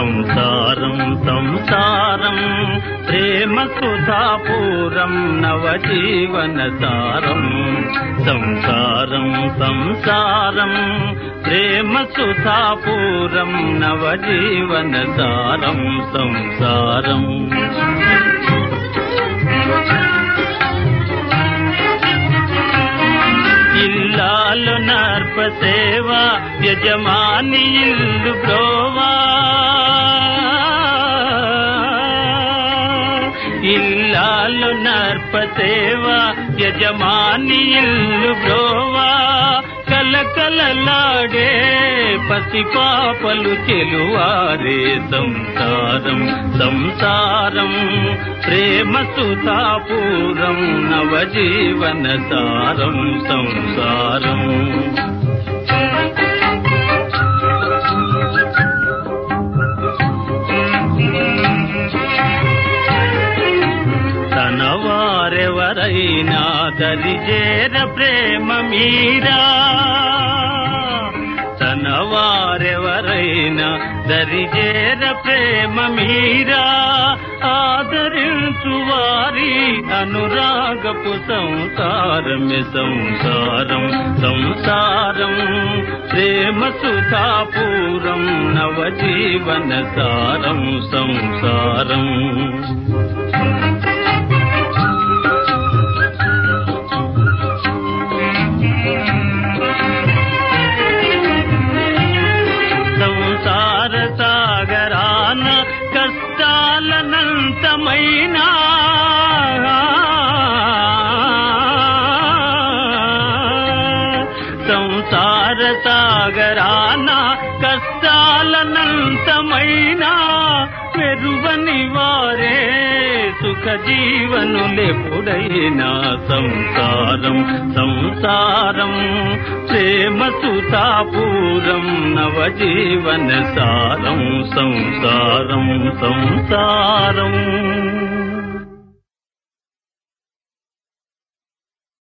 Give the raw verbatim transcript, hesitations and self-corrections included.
సంసారం సంసారం ప్రేమ సుధాపూరం నవజీవన సారం సంసారం సంసారం ప్రేమ సుధాపూరం నవజీవన సారం సంసారం ఇల్లాలు నర్ప సేవ యజమాని ఇల్లు బ్రోవా ఇల్లాలు నర్ప సేవ యజమాని ఇల్లు బ్రోవా కలకలలాడే పసిపాపలు చెలువారే సంసారం సంసారం ప్రేమ సుధాపూరం నవజీవన సారం సంసారం తనవారెవరైనా దరిజేర ప్రేమ మీరా తనవారెవరైనా దరిజేర ప్రేమ మీరా ఆదరించు వారి అనురాగపు సంసారమే సంసారం సంసారం ప్రేమ సుధాపూరం నవజీవన సారం సంసారం సంసార సాగరాన కష్టాలనంతమైనా సంసార సాగరాన కష్టాలనంతమైనా పెరువని వారే సుఖ జీవనులెప్పుడైనా సంసారం సంసారం ప్రేమ సుధాపూరం నవజీవన సారం సంసారం సంసారం